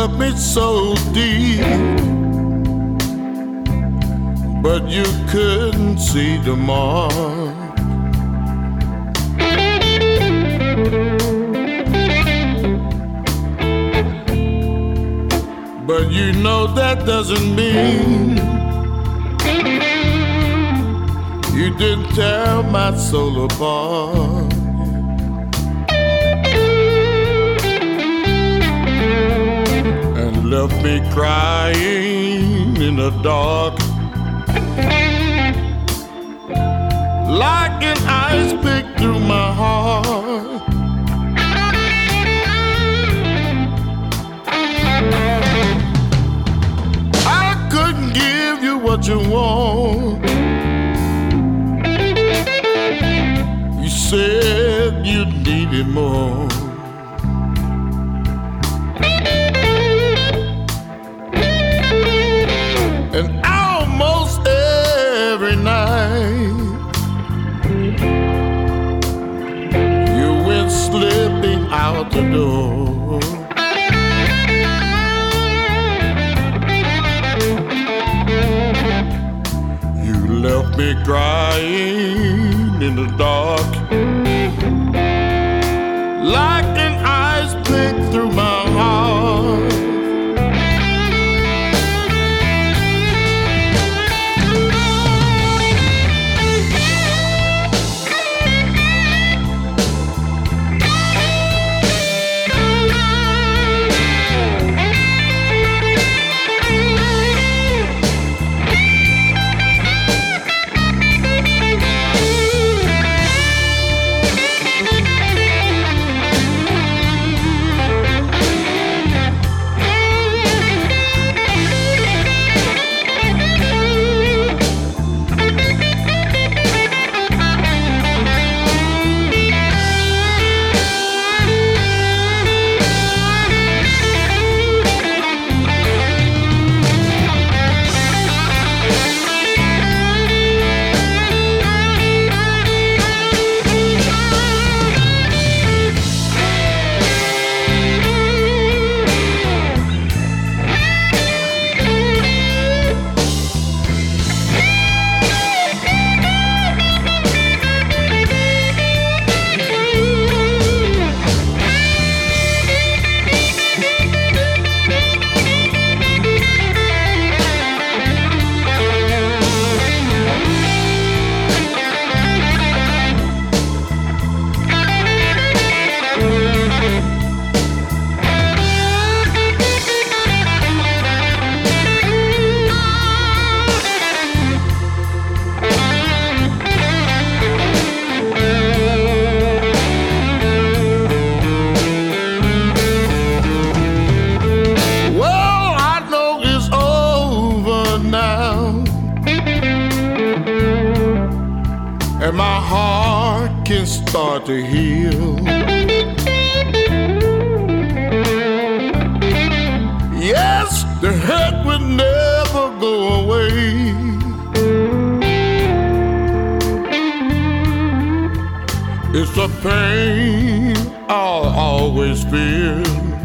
cut me so deep, but you couldn't see the mark. But you know that doesn't mean you didn't tear my soul apart. And left me crying in the dark, like an ice pick through my heart. I couldn't give you what you want. You said you needed more. And almost every night you went slipping out the door. You left me crying in the dark, like an ice pick through my heart. And my heart can start to heal. Yes, the hurt will never go away. It's a pain I'll always feel.